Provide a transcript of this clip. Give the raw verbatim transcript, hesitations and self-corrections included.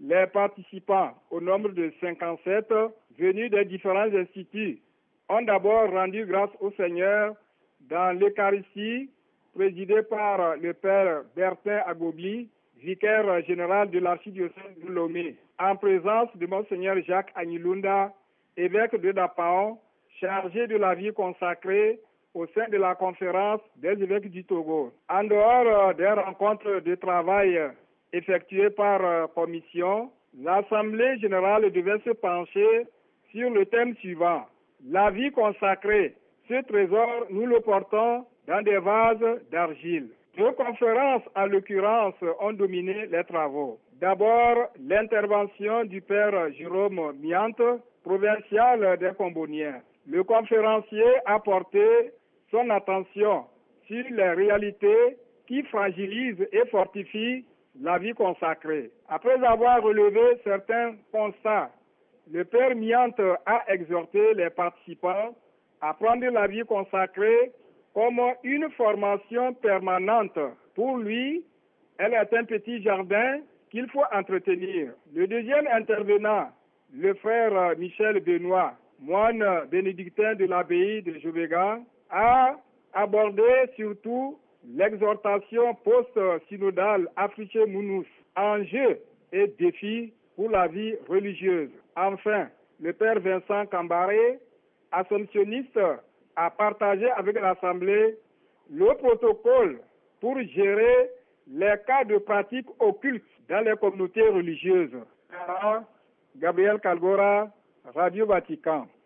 Les participants, au nombre de cinquante-sept, venus des différents instituts, ont d'abord rendu grâce au Seigneur dans l'Eucharistie, présidée par le Père Bertin Agobli, vicaire général de l'archidiocèse de Lomé, en présence de Monseigneur Jacques Agnilunda, évêque de Dapaon, chargé de la vie consacrée au sein de la conférence des évêques du Togo. En dehors des rencontres de travail effectuées par commission, l'Assemblée générale devait se pencher sur le thème suivant. La vie consacrée. Ce trésor, nous le portons dans des vases d'argile. Deux conférences, en l'occurrence, ont dominé les travaux. D'abord, l'intervention du père Jérôme Miante, provincial des Comboniens. Le conférencier a porté son attention sur les réalités qui fragilisent et fortifient la vie consacrée. Après avoir relevé certains constats, le père Miante a exhorté les participants à prendre la vie consacrée comme une formation permanente. Pour lui, elle est un petit jardin qu'il faut entretenir. Le deuxième intervenant, le frère Michel Benoît, moine bénédictin de l'abbaye de Jobégan, a abordé surtout l'exhortation post-synodale Afriché Mounous, enjeux et défis pour la vie religieuse. Enfin, le père Vincent Cambaré, assomptionniste, a partagé avec l'Assemblée le protocole pour gérer les cas de pratiques occultes dans les communautés religieuses. Gabriel Kalgora, Radio Vatican.